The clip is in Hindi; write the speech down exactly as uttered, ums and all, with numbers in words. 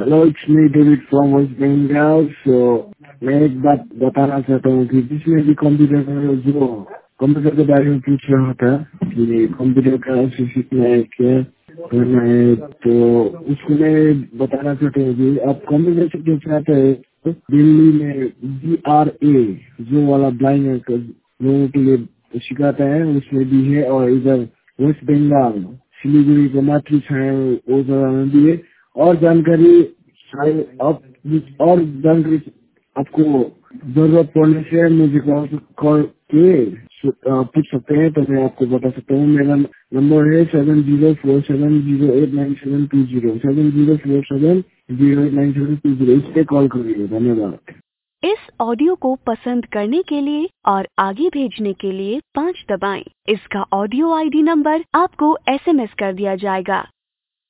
Hello, it's me David from West Bengal. So मैं एक बात बताना चाहता हूँ कि जिसमें भी कंप्यूटर का जो कंप्यूटर के बारे में पूछ रहा था कि कंप्यूटर का उसे सीखना है क्या करना है, तो उसमें बताना चाहते हैं कि आप कंप्यूटर सीखना चाहते हैं तो दिल्ली में बी आर ए जो वाला ब्लाइंड लोगों के लिए सिखाता है उसमें भी है, और इधर वेस्ट बंगाल सिलीगुड़ी का मातृ छाया वो जगह में भी है। और जानकारी शायद आप और जानकारी आपको जरूरत पड़ने से मुझे कॉल कॉल के पूछ सकते हैं, तो मैं आपको बता सकता हूँ। मेरा नंबर है seven zero four seven zero eight nine seven two zero seven zero four seven zero eight nine seven two zero इस पे कॉल करिए। धन्यवाद। इस ऑडियो को पसंद करने के लिए और आगे भेजने के लिए पाँच दबाएं। इसका ऑडियो आईडी नंबर आपको एसएमएस कर दिया जाएगा।